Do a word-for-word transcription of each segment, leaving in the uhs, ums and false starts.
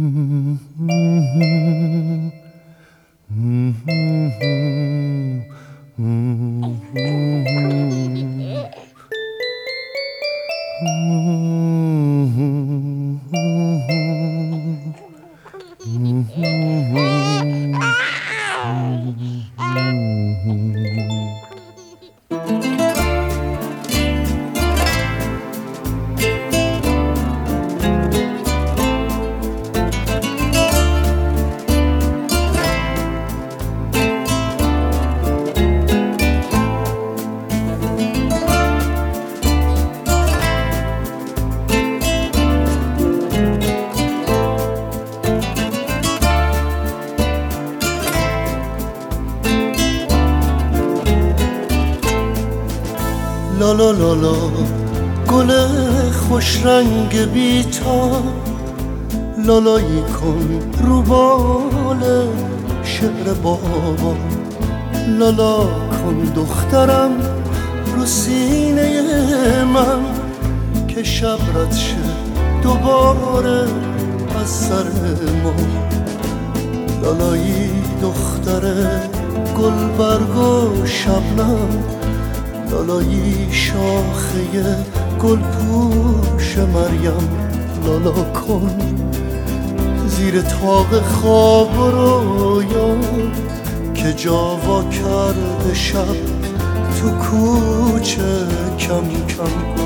لالا لالا گل خوش رنگ بی‌تا، لالایی کن رو بال شعر بابا. لالا کن دخترم رو سینه من که شب رد شه دوباره از سر ما. لالایی دختر گل برگ و شبنم، لالایی شاخه گل پوش مریم. لالا کن زیر طاق خواب و رویا که جاوا کرده شب تو کوچه کم کم.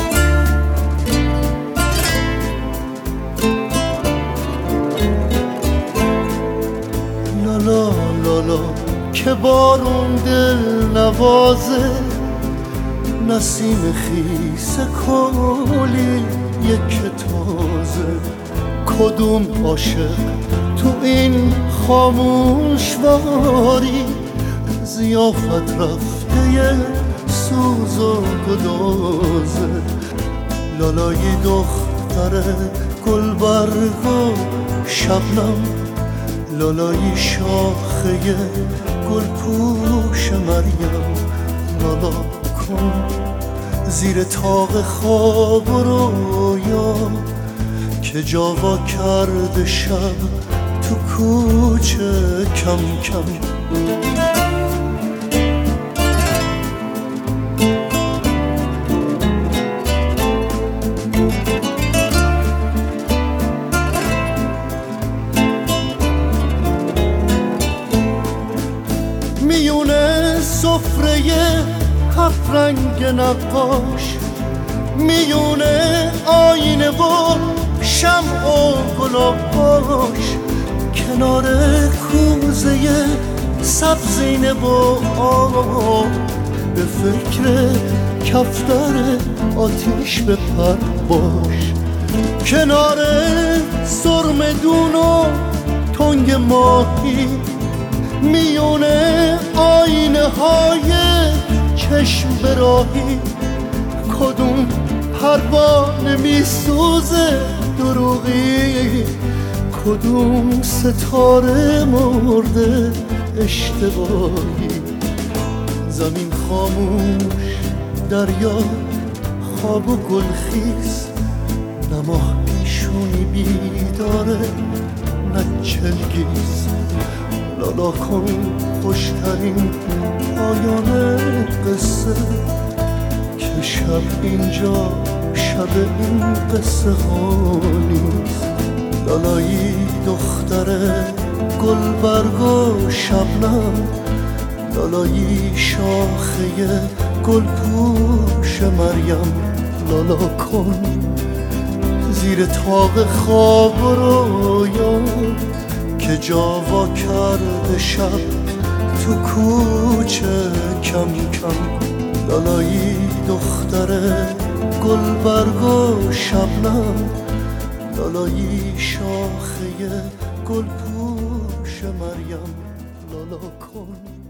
لالا لالا که بارون دل نوازه، نسیم خیس کلی یک تازه. کدوم عاشق تو این خاموش واری، ضیافت رفته یه سوز و گدازه. لالای دختر گل برگ و شبنم، لالای شاخه گل پوش مریم. لالا زیر طاق خواب و رویا که جاوا کرده شب تو کوچه کم کم. میونه سفره هفت رنگ نقاش، میونه آینه و شمع و گلاباش، کنار کوزه سبزینه و آب، به فکر کفتر آتیش بپر باش. کنار سرمدون و تنگ ماهی، میونه آینه های چشم براهی. کدوم پروانه میسوزه دروغی، کدوم ستاره مرده اشتباهی. زمین خاموش، دریا خواب و گلخیز، نه ماهیشونی بیداره نه چلگیز. لالا کن خوشترین پایان قصه که شب اینجا شب این قصه ها نیست. لالایی دختر گل برگ و شبنم، لالایی شاخه گل پوش مریم. لالا کن زیر طاق خواب و رویا که جاوا کرده شب تو کوچه کم کم. لالایی دختر گل برگ و شبنم، لالایی شاخه گل پوش مریم. لالا کن